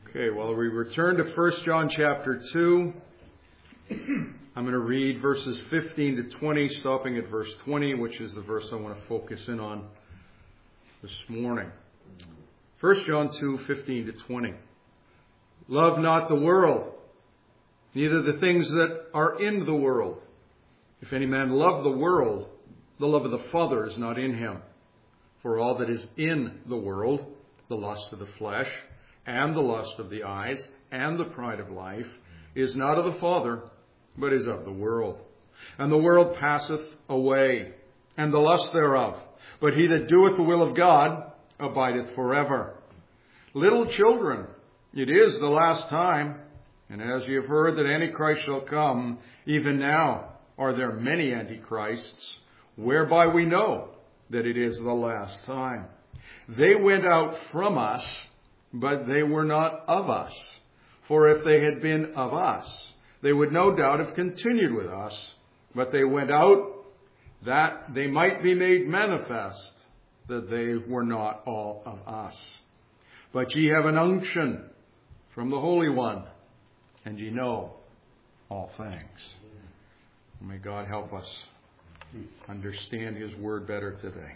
Okay, well, we return to 1 John chapter 2. I'm going to read verses 15 to 20, stopping at verse 20, which is the verse I want to focus in on this morning. 1 John 2, 15 to 20. Love not the world, neither the things that are in the world. If any man love the world, the love of the Father is not in him. For all that is in the world, the lust of the flesh, and the lust of the eyes, and the pride of life, is not of the Father, but is of the world. And the world passeth away, and the lust thereof. But he that doeth the will of God abideth forever. Little children, it is the last time, and as ye have heard that Antichrist shall come, even now are there many Antichrists, whereby we know that it is the last time. They went out from us, but they were not of us. For if they had been of us, they would no doubt have continued with us. But they went out that they might be made manifest that they were not all of us. But ye have an unction from the Holy One, and ye know all things. May God help us understand His Word better today.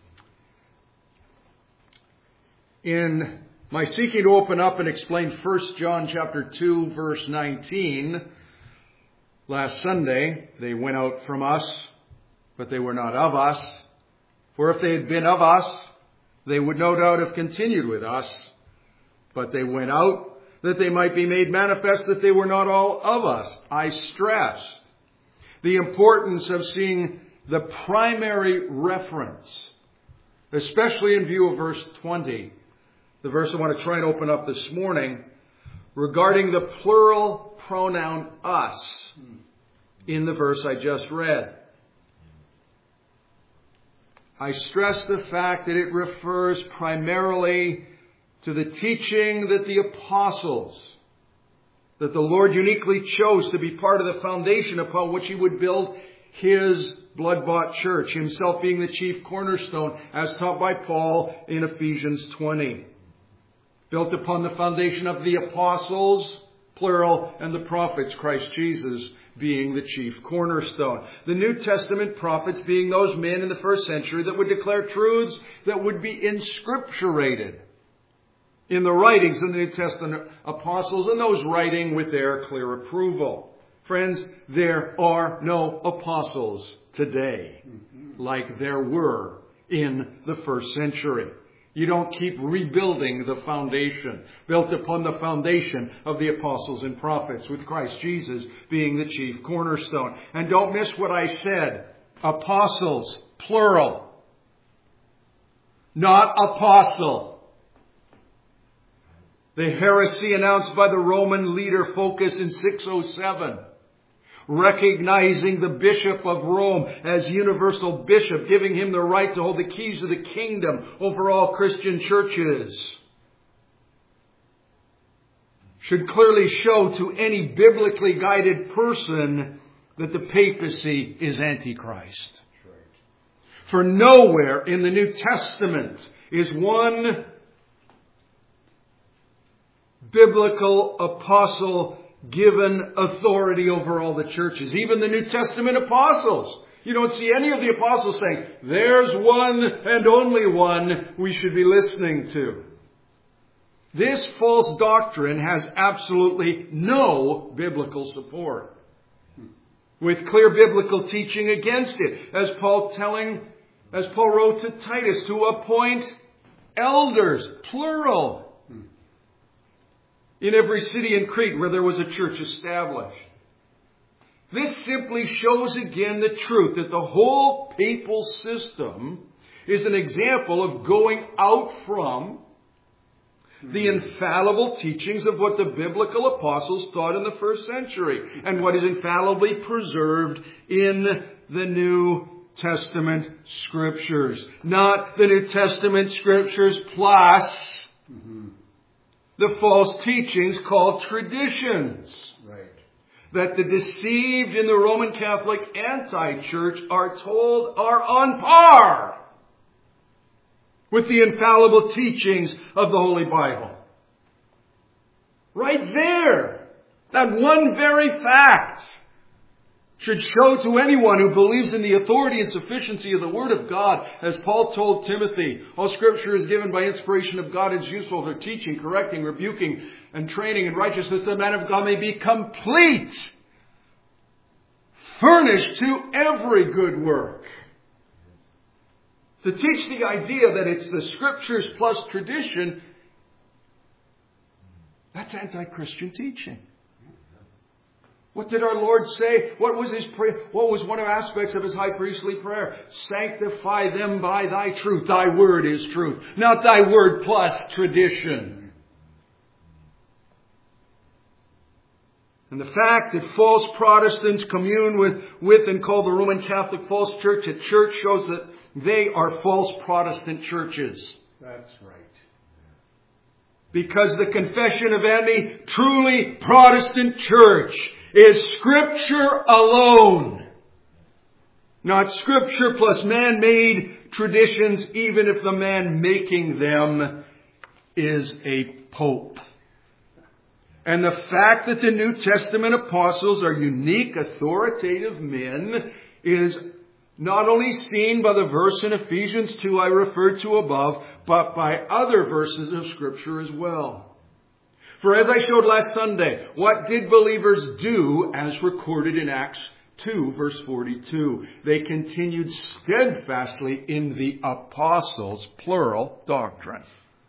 In my seeking to open up and explain 1 John chapter 2, verse 19, last Sunday, they went out from us, but they were not of us. For if they had been of us, they would no doubt have continued with us. But they went out that they might be made manifest that they were not all of us. I stressed the importance of seeing the primary reference, especially in view of verse 20. The verse I want to try and open up this morning regarding the plural pronoun us in the verse I just read. I stress the fact that it refers primarily to the teaching that the apostles, that the Lord uniquely chose to be part of the foundation upon which He would build His blood-bought church, Himself being the chief cornerstone, as taught by Paul in Ephesians 20. Built upon the foundation of the apostles, plural, and the prophets, Christ Jesus being the chief cornerstone. The New Testament prophets being those men in the first century that would declare truths that would be inscripturated in the writings of the New Testament apostles, and those writing with their clear approval. Friends, there are no apostles today like there were in the first century. You don't keep rebuilding the foundation built upon the foundation of the apostles and prophets, with Christ Jesus being the chief cornerstone. And don't miss what I said. Apostles, plural. Not apostle. The heresy announced by the Roman leader Phocas in 607. Recognizing the Bishop of Rome as universal bishop, giving him the right to hold the keys of the kingdom over all Christian churches, should clearly show to any biblically guided person that the papacy is Antichrist. For nowhere in the New Testament is one biblical apostle given authority over all the churches. Even the New Testament apostles. You don't see any of the apostles saying, there's one and only one we should be listening to. This false doctrine has absolutely no biblical support, with clear biblical teaching against it. As Paul wrote to Titus, to appoint elders, plural, in every city in Crete where there was a church established. This simply shows again the truth that the whole papal system is an example of going out from the infallible teachings of what the biblical apostles taught in the first century and what is infallibly preserved in the New Testament Scriptures. Not the New Testament Scriptures plus the false teachings called traditions. Right. That the deceived in the Roman Catholic anti-church are told are on par with the infallible teachings of the Holy Bible. Right there. That one very fact should show to anyone who believes in the authority and sufficiency of the Word of God, as Paul told Timothy, all Scripture is given by inspiration of God and is useful for teaching, correcting, rebuking, and training in righteousness, that the man of God may be complete, furnished to every good work. To teach the idea that it's the Scriptures plus tradition, that's anti-Christian teaching. What did our Lord say? What was His prayer? What was one of the aspects of His high priestly prayer? Sanctify them by Thy truth. Thy word is truth. Not Thy word plus tradition. And the fact that false Protestants commune with and call the Roman Catholic false church a church shows that they are false Protestant churches. That's right. Because the confession of any truly Protestant church is Scripture alone. Not Scripture plus man-made traditions, even if the man making them is a pope. And the fact that the New Testament apostles are unique, authoritative men is not only seen by the verse in Ephesians 2 I referred to above, but by other verses of Scripture as well. For as I showed last Sunday, what did believers do as recorded in Acts 2 verse 42? They continued steadfastly in the apostles' plural doctrine.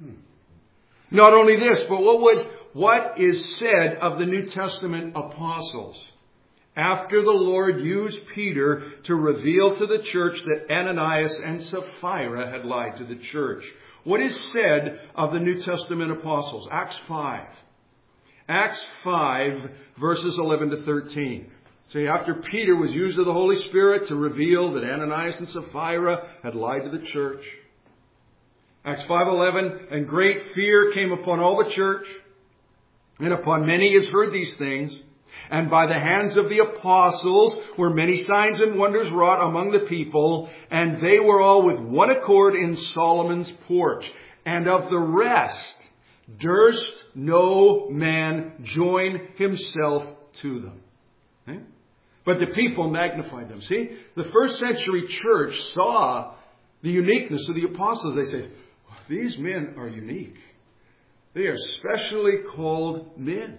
Not only this, but what is said of the New Testament apostles? After the Lord used Peter to reveal to the church that Ananias and Sapphira had lied to the church. What is said of the New Testament apostles? Acts 5. Acts 5 verses 11 to 13. See, after Peter was used of the Holy Spirit to reveal that Ananias and Sapphira had lied to the church. Acts 5:11, and great fear came upon all the church, and upon many as heard these things. And by the hands of the apostles were many signs and wonders wrought among the people, and they were all with one accord in Solomon's porch. And of the rest durst no man join himself to them. Okay? But the people magnified them. See, the first century church saw the uniqueness of the apostles. They said, these men are unique. They are specially called men.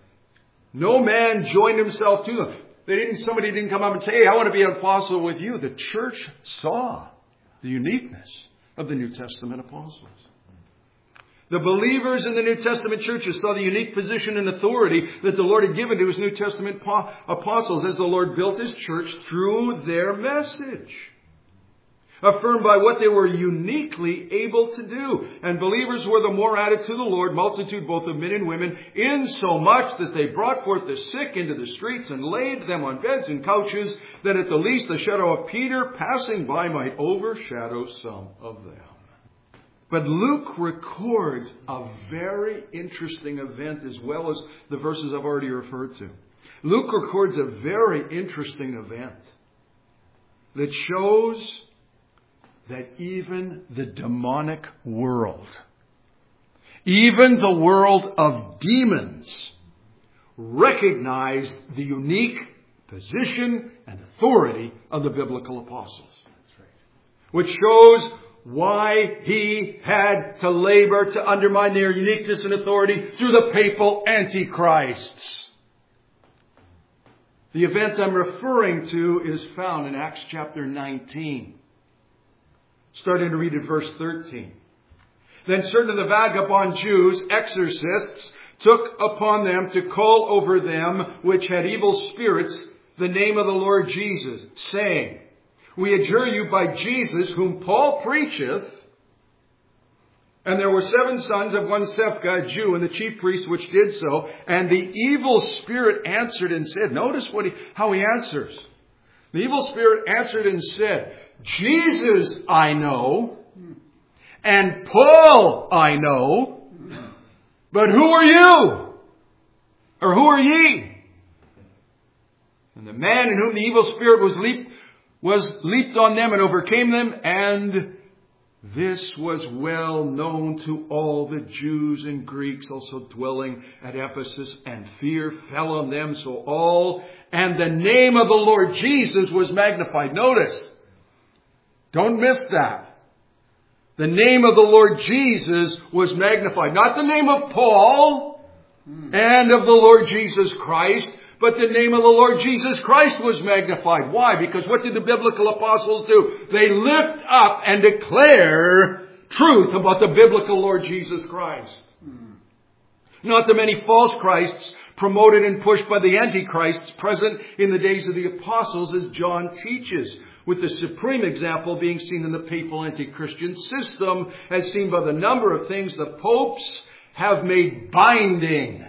No man joined himself to them. Somebody didn't come up and say, hey, I want to be an apostle with you. The church saw the uniqueness of the New Testament apostles. The believers in the New Testament churches saw the unique position and authority that the Lord had given to His New Testament apostles as the Lord built His church through their message. Affirmed by what they were uniquely able to do. And believers were the more added to the Lord, multitude both of men and women, in so much that they brought forth the sick into the streets and laid them on beds and couches, that at the least the shadow of Peter passing by might overshadow some of them. But Luke records a very interesting event as well as the verses I've already referred to. Luke records a very interesting event that shows that even the demonic world, even the world of demons, recognized the unique position and authority of the biblical apostles. That's right. Which shows why he had to labor to undermine their uniqueness and authority through the papal antichrists. The event I'm referring to is found in Acts chapter 19. Starting to read at verse 13. Then certain of the vagabond Jews, exorcists, took upon them to call over them which had evil spirits the name of the Lord Jesus, saying, we adjure you by Jesus, whom Paul preacheth. And there were 7 sons of one Sephca, a Jew, and the chief priest which did so. And the evil spirit answered and said, notice how he answers. The evil spirit answered and said, Jesus I know, and Paul I know, but who are you? Or who are ye? And the man in whom the evil spirit was leaped on them and overcame them, and This was well known to all the Jews and Greeks also dwelling at Ephesus, and fear fell on them, so all, and the name of the Lord Jesus was magnified. Notice, don't miss that. The name of the Lord Jesus was magnified. Not the name of Paul and of the Lord Jesus Christ, but the name of the Lord Jesus Christ was magnified. Why? Because what did the biblical apostles do? They lift up and declare truth about the biblical Lord Jesus Christ. Not the many false Christs promoted and pushed by the antichrists present in the days of the apostles, as John teaches, with the supreme example being seen in the papal anti-Christian system, as seen by the number of things the popes have made binding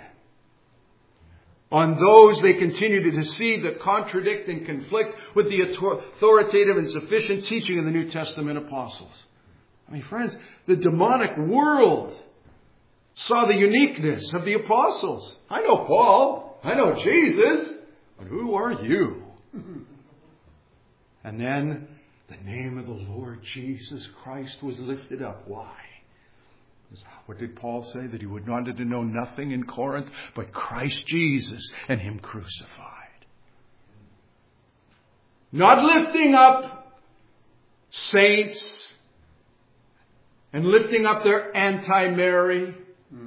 on those they continue to deceive, that contradict and conflict with the authoritative and sufficient teaching of the New Testament apostles. I mean, friends, the demonic world saw the uniqueness of the apostles. I know Paul. I know Jesus. But who are you? And then the name of the Lord Jesus Christ was lifted up. Why? What did Paul say? That he wanted to know nothing in Corinth but Christ Jesus and Him crucified. Not lifting up saints and lifting up their anti-Mary,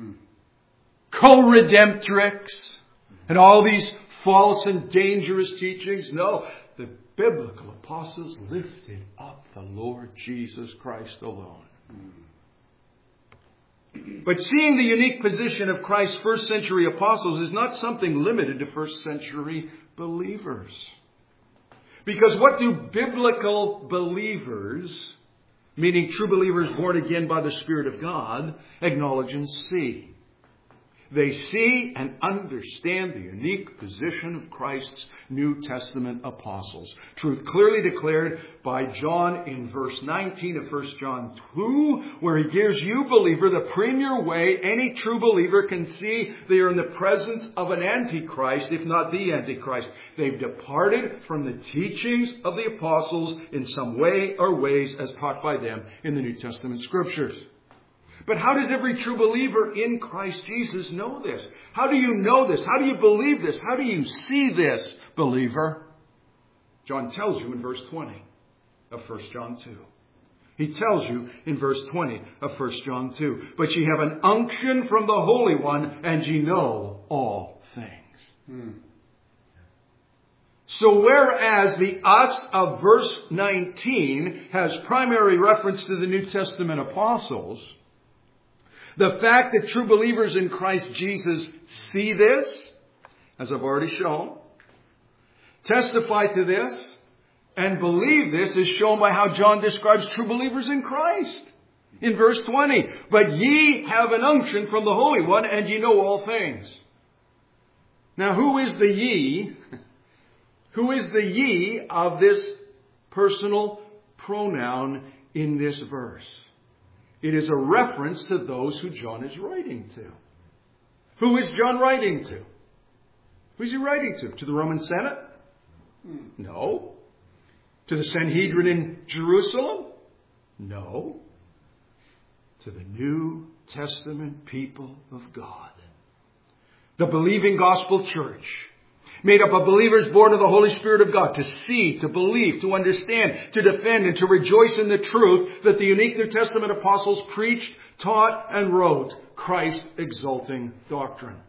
co-redemptrix, and all these false and dangerous teachings. No, the biblical apostles lifted up the Lord Jesus Christ alone. But seeing the unique position of Christ's first century apostles is not something limited to first century believers. Because what do biblical believers, meaning true believers born again by the Spirit of God, acknowledge and see? They see and understand the unique position of Christ's New Testament apostles. Truth clearly declared by John in verse 19 of 1 John 2, where he gives you, believer, the premier way any true believer can see they are in the presence of an antichrist, if not the antichrist. They've departed from the teachings of the apostles in some way or ways as taught by them in the New Testament scriptures. But how does every true believer in Christ Jesus know this? How do you know this? How do you believe this? How do you see this, believer? John tells you in verse 20 of 1 John 2. He tells you in verse 20 of 1 John 2. But ye have an unction from the Holy One, and ye know all things. So whereas the us of verse 19 has primary reference to the New Testament apostles, the fact that true believers in Christ Jesus see this, as I've already shown, testify to this, and believe this is shown by how John describes true believers in Christ. In verse 20, but ye have an unction from the Holy One, and ye know all things. Now, who is the ye? Who is the ye of this personal pronoun in this verse? It is a reference to those who John is writing to. Who is John writing to? Who is he writing to? To the Roman Senate? No. To the Sanhedrin in Jerusalem? No. To the New Testament people of God. The believing gospel church, made up of believers born of the Holy Spirit of God, to see, to believe, to understand, to defend, and to rejoice in the truth that the unique New Testament apostles preached, taught, and wrote, Christ exalting doctrine.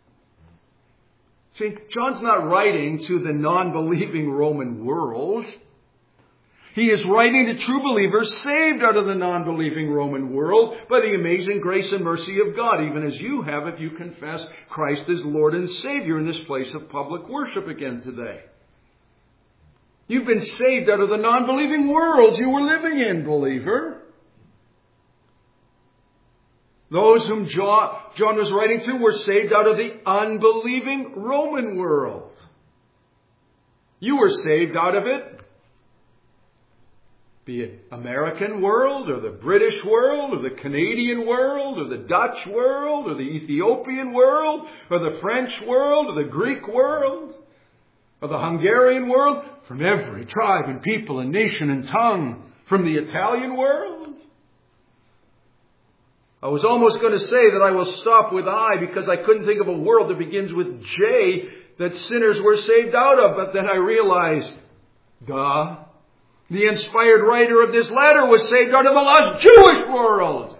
See, John's not writing to the non-believing Roman world. He is writing to true believers saved out of the non-believing Roman world by the amazing grace and mercy of God, even as you have if you confess Christ as Lord and Savior in this place of public worship again today. You've been saved out of the non-believing world you were living in, believer. Those whom John was writing to were saved out of the unbelieving Roman world. You were saved out of it. Be it American world, or the British world, or the Canadian world, or the Dutch world, or the Ethiopian world, or the French world, or the Greek world, or the Hungarian world, from every tribe and people and nation and tongue, from the Italian world. I was almost going to say that I will stop with I because I couldn't think of a world that begins with J that sinners were saved out of. But then I realized, the inspired writer of this letter was saved out of the lost Jewish world.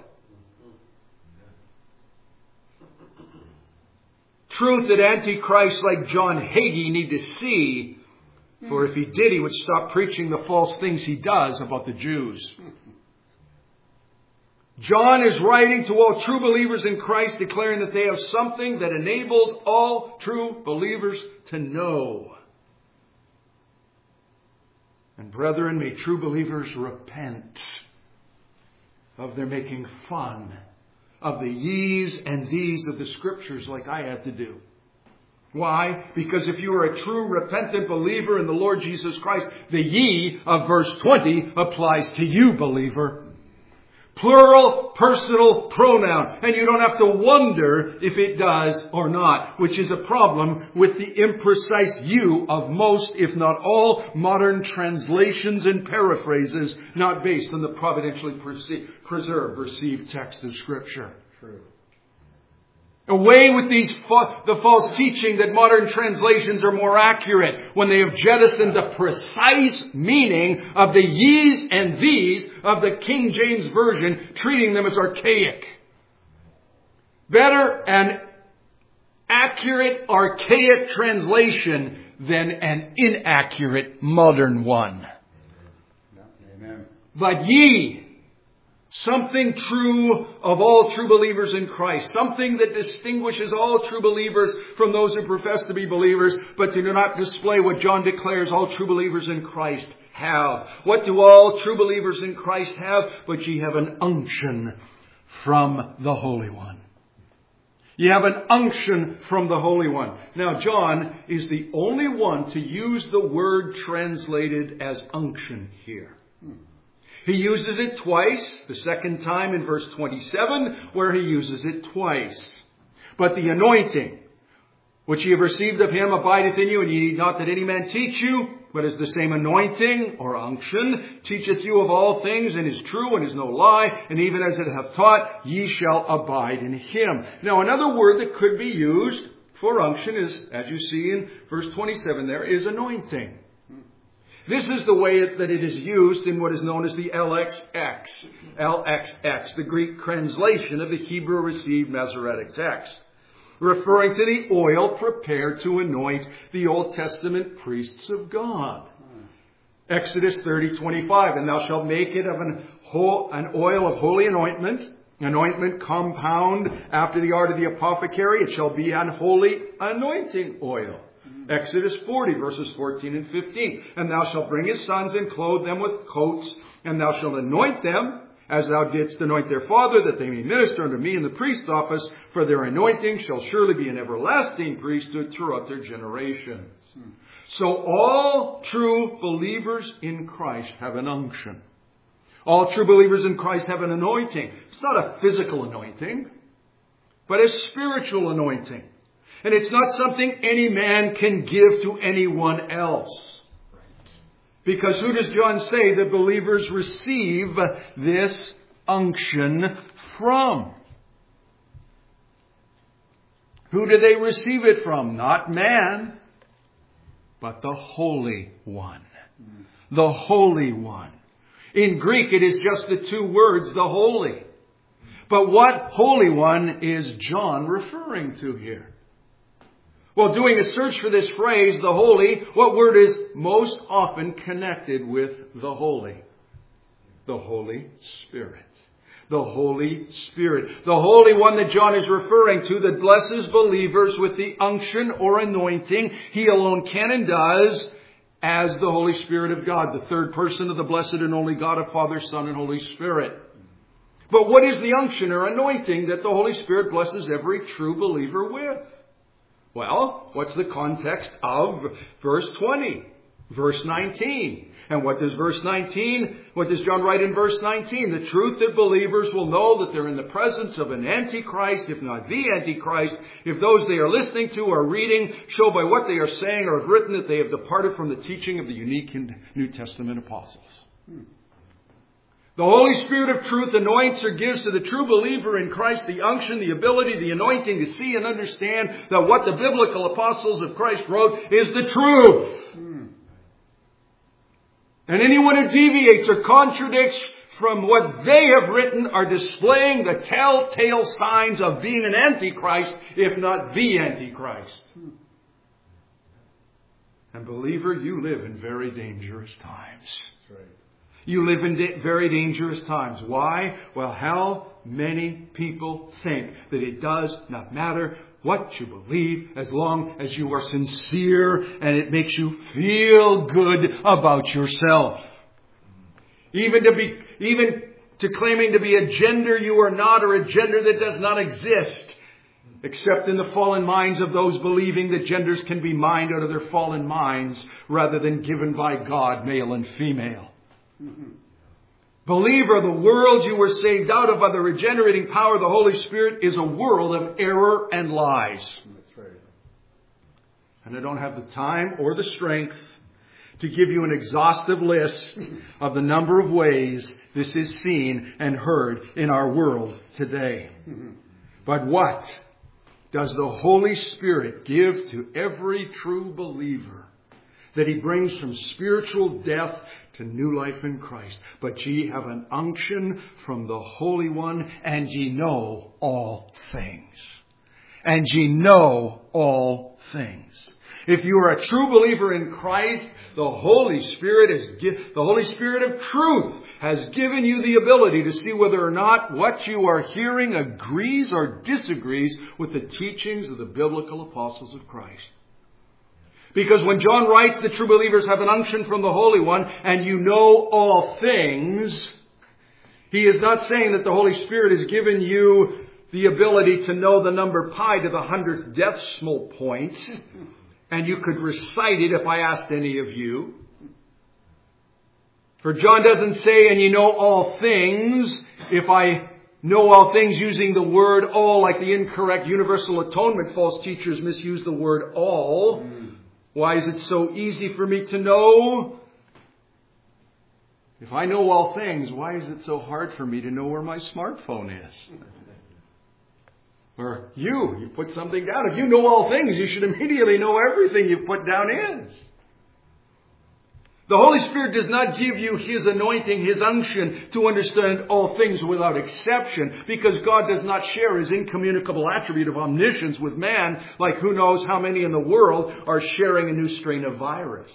Truth that Antichrists like John Hagee need to see, for if he did, he would stop preaching the false things he does about the Jews. John is writing to all true believers in Christ, declaring that they have something that enables all true believers to know. And brethren, may true believers repent of their making fun of the ye's and these of the Scriptures like I had to do. Why? Because if you are a true repentant believer in the Lord Jesus Christ, the ye of verse 20 applies to you, believer. Plural, personal pronoun. And you don't have to wonder if it does or not, which is a problem with the imprecise you of most, if not all, modern translations and paraphrases not based on the providentially preserved, received text of Scripture. True. Away with the false teaching that modern translations are more accurate when they have jettisoned the precise meaning of the ye's and these of the King James Version, treating them as archaic. Better an accurate archaic translation than an inaccurate modern one. Amen. But ye, something true of all true believers in Christ. Something that distinguishes all true believers from those who profess to be believers, but do not display what John declares all true believers in Christ have. What do all true believers in Christ have? But ye have an unction from the Holy One. You have an unction from the Holy One. Now, John is the only one to use the word translated as unction here. He uses it twice, the second time in verse 27, where he uses it twice. But the anointing, which ye have received of him, abideth in you, and ye need not that any man teach you, but as the same anointing, or unction, teacheth you of all things, and is true, and is no lie, and even as it hath taught, ye shall abide in him. Now, another word that could be used for unction is, as you see in verse 27 there, is anointing. This is the way that it is used in what is known as the LXX. LXX, the Greek translation of the Hebrew received Masoretic text, referring to the oil prepared to anoint the Old Testament priests of God. Exodus 30:25, and thou shalt make it of an oil of holy anointment compound after the art of the apothecary. It shall be an holy anointing oil. Exodus 40, verses 14 and 15. And thou shalt bring his sons and clothe them with coats, and thou shalt anoint them, as thou didst anoint their father, that they may minister unto me in the priest's office, for their anointing shall surely be an everlasting priesthood throughout their generations. So all true believers in Christ have an unction. All true believers in Christ have an anointing. It's not a physical anointing, but a spiritual anointing. And it's not something any man can give to anyone else. Because who does John say that believers receive this unction from? Who do they receive it from? Not man, but the Holy One. The Holy One. In Greek, it is just the two words, the Holy. But what Holy One is John referring to here? Well, doing a search for this phrase, the holy, what word is most often connected with the holy? The Holy Spirit. The Holy Spirit. The Holy One that John is referring to that blesses believers with the unction or anointing he alone can and does as the Holy Spirit of God, the third person of the blessed and only God of Father, Son, and Holy Spirit. But what is the unction or anointing that the Holy Spirit blesses every true believer with? Well, what's the context of verse 20? Verse 19. And what does John write in verse 19? The truth that believers will know that they're in the presence of an Antichrist, if not the Antichrist, if those they are listening to or reading show by what they are saying or have written that they have departed from the teaching of the unique New Testament apostles. The Holy Spirit of truth anoints or gives to the true believer in Christ the unction, the ability, the anointing to see and understand that what the biblical apostles of Christ wrote is the truth. And anyone who deviates or contradicts from what they have written are displaying the telltale signs of being an antichrist, if not the antichrist. And believer, you live in very dangerous times. That's right. You live in very dangerous times. Why? Well, how many people think that it does not matter what you believe as long as you are sincere and it makes you feel good about yourself. Even to claiming to be a gender you are not, or a gender that does not exist, except in the fallen minds of those believing that genders can be mined out of their fallen minds rather than given by God, male and female. Believer, the world you were saved out of by the regenerating power of the Holy Spirit is a world of error and lies. That's right. And I don't have the time or the strength to give you an exhaustive list of the number of ways this is seen and heard in our world today. But what does the Holy Spirit give to every true believer? That He brings from spiritual death to new life in Christ. But ye have an unction from the Holy One, and ye know all things. And ye know all things. If you are a true believer in Christ, the Holy Spirit of truth has given you the ability to see whether or not what you are hearing agrees or disagrees with the teachings of the biblical apostles of Christ. Because when John writes the true believers have an unction from the Holy One and you know all things, he is not saying that the Holy Spirit has given you the ability to know the number pi to the 100th decimal point and you could recite it if I asked any of you. For John doesn't say, and you know all things, if I know all things using the word all like the incorrect universal atonement false teachers misuse the word all. Why is it so easy for me to know? If I know all things, why is it so hard for me to know where my smartphone is? Or you put something down. If you know all things, you should immediately know everything you put down is. The Holy Spirit does not give you His anointing, His unction to understand all things without exception, because God does not share His incommunicable attribute of omniscience with man, like who knows how many in the world are sharing a new strain of virus.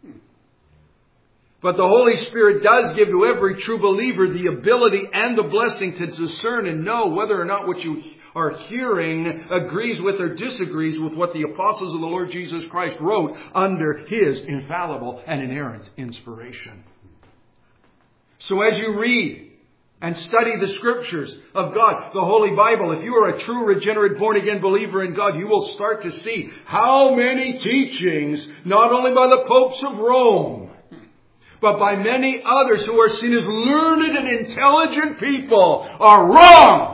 But the Holy Spirit does give to every true believer the ability and the blessing to discern and know whether or not what you are hearing agrees with or disagrees with what the apostles of the Lord Jesus Christ wrote under His infallible and inerrant inspiration. So as you read and study the Scriptures of God, the Holy Bible, if you are a true regenerate born again believer in God, you will start to see how many teachings, not only by the popes of Rome, but by many others who are seen as learned and intelligent people, are wrong.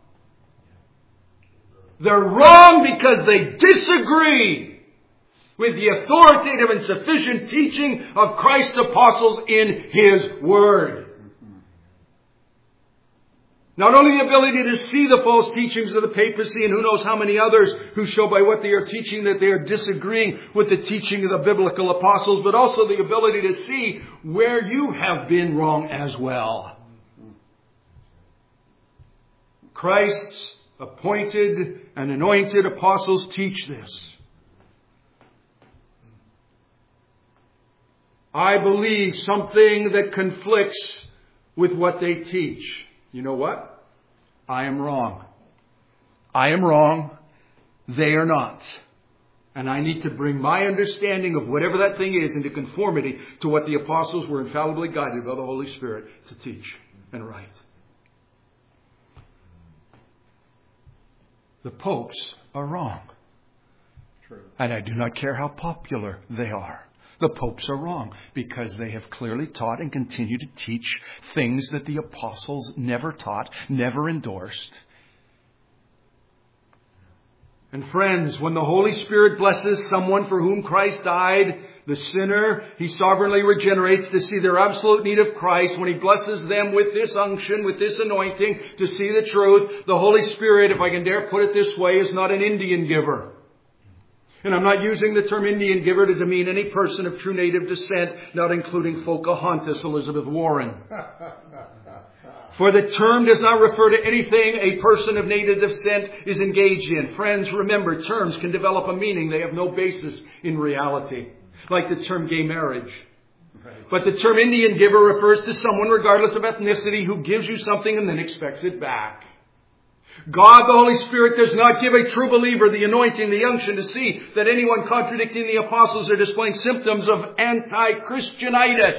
They're wrong because they disagree with the authoritative and sufficient teaching of Christ's apostles in His Word. Not only the ability to see the false teachings of the papacy and who knows how many others who show by what they are teaching that they are disagreeing with the teaching of the biblical apostles, but also the ability to see where you have been wrong as well. Christ's appointed and anointed apostles teach this. I believe something that conflicts with what they teach. You know what? I am wrong. I am wrong. They are not. And I need to bring my understanding of whatever that thing is into conformity to what the apostles were infallibly guided by the Holy Spirit to teach and write. The popes are wrong. True. And I do not care how popular they are. The popes are wrong because they have clearly taught and continue to teach things that the apostles never taught, never endorsed. And friends, when the Holy Spirit blesses someone for whom Christ died, the sinner, He sovereignly regenerates to see their absolute need of Christ. When He blesses them with this unction, with this anointing, to see the truth, the Holy Spirit, if I can dare put it this way, is not an Indian giver. And I'm not using the term Indian giver to demean any person of true native descent, not including Pocahontas Elizabeth Warren. For the term does not refer to anything a person of native descent is engaged in. Friends, remember, terms can develop a meaning. They have no basis in reality. Like the term gay marriage. Right. But the term Indian giver refers to someone, regardless of ethnicity, who gives you something and then expects it back. God, the Holy Spirit, does not give a true believer the anointing, the unction to see that anyone contradicting the apostles are displaying symptoms of anti-Christianitis.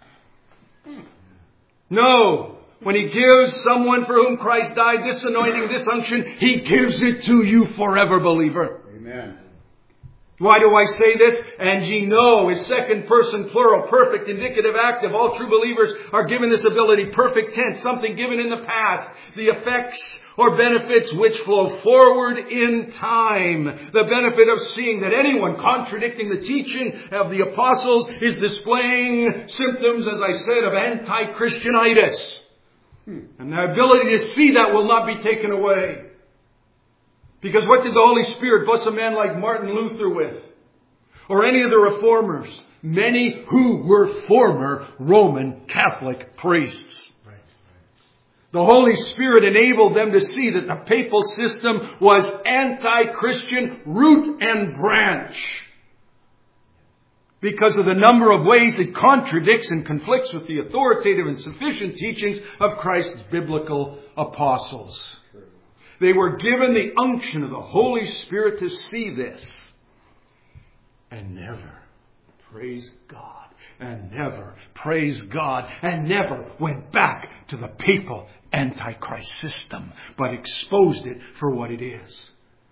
No. When He gives someone for whom Christ died this anointing, this unction, He gives it to you forever, believer. Amen. Why do I say this? And ye know is second person plural, perfect, indicative, active. All true believers are given this ability, perfect tense, something given in the past. The effects or benefits which flow forward in time. The benefit of seeing that anyone contradicting the teaching of the apostles is displaying symptoms, as I said, of anti-Christianitis. And the ability to see that will not be taken away. Because what did the Holy Spirit bless a man like Martin Luther with? Or any of the reformers? Many who were former Roman Catholic priests. The Holy Spirit enabled them to see that the papal system was anti-Christian root and branch. Because of the number of ways it contradicts and conflicts with the authoritative and sufficient teachings of Christ's biblical apostles. They were given the unction of the Holy Spirit to see this. And never, praise God, and never, praise God, and never went back to the papal antichrist system, but exposed it for what it is.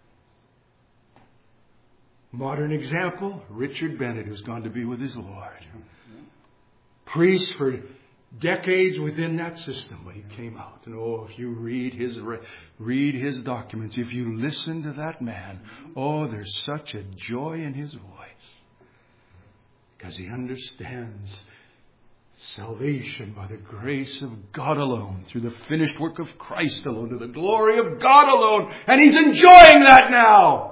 Modern example, Richard Bennett, who's gone to be with his Lord. Priest for decades within that system, but he came out. And if you read his documents, if you listen to that man, there's such a joy in his voice. Because he understands salvation by the grace of God alone, through the finished work of Christ alone, to the glory of God alone. And he's enjoying that now.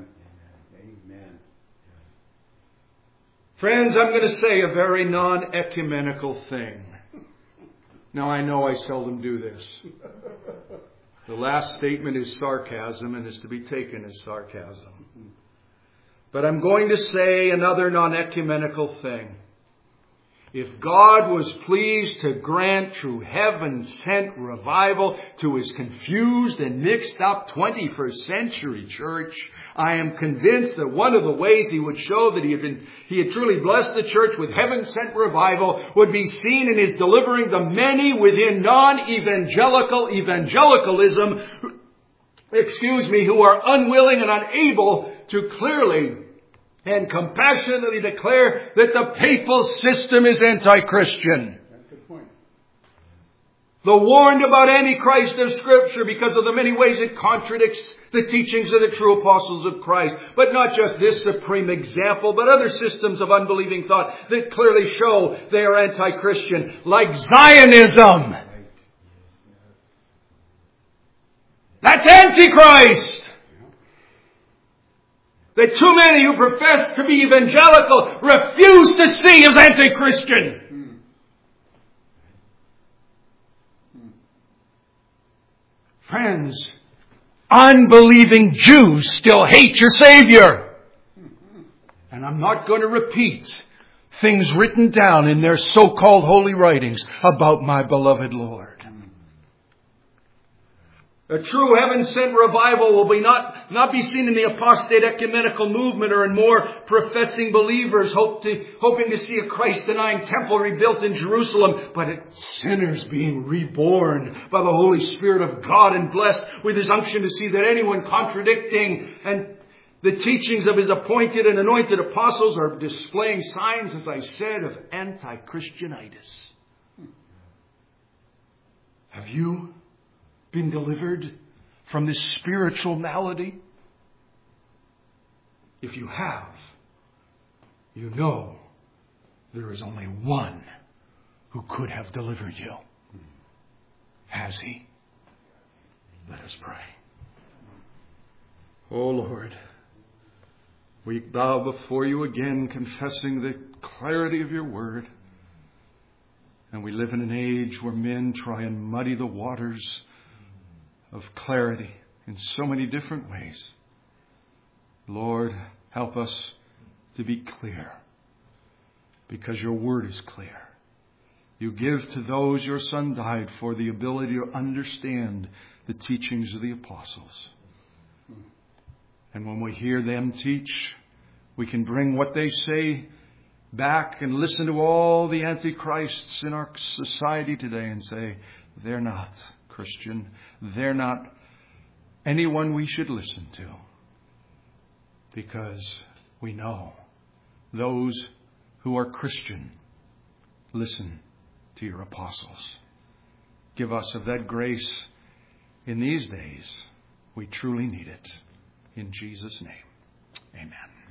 Friends, I'm going to say a very non-ecumenical thing. Now, I know I seldom do this. The last statement is sarcasm and is to be taken as sarcasm. But I'm going to say another non-ecumenical thing. If God was pleased to grant true heaven-sent revival to His confused and mixed up 21st century church, I am convinced that one of the ways He would show that He had truly blessed the church with heaven-sent revival would be seen in His delivering the many within non-evangelical evangelicalism, who are unwilling and unable to clearly and compassionately declare that the papal system is anti-Christian. That's a good point. The warned about Antichrist of Scripture because of the many ways it contradicts the teachings of the true apostles of Christ. But not just this supreme example, but other systems of unbelieving thought that clearly show they are anti-Christian, like Zionism. That's Antichrist. That too many who profess to be evangelical refuse to see as anti-Christian. Friends, unbelieving Jews still hate your Savior. And I'm not going to repeat things written down in their so-called holy writings about my beloved Lord. A true heaven-sent revival will not be seen in the apostate ecumenical movement or in more professing believers hoping to see a Christ-denying temple rebuilt in Jerusalem, but it's sinners being reborn by the Holy Spirit of God and blessed with His unction to see that anyone contradicting and the teachings of His appointed and anointed apostles are displaying signs, as I said, of anti-Christianitis. Have you been delivered from this spiritual malady? If you have, you know there is only one who could have delivered you. Has he? Let us pray. Oh Lord, we bow before you again, confessing the clarity of your word. And we live in an age where men try and muddy the waters of clarity in so many different ways. Lord, help us to be clear, because your word is clear. You give to those your Son died for the ability to understand the teachings of the apostles. And when we hear them teach, we can bring what they say back and listen to all the antichrists in our society today and say, they're not Christian. They're not anyone we should listen to. Because we know those who are Christian listen to your apostles. Give us of that grace in these days. We truly need it. In Jesus' name, amen.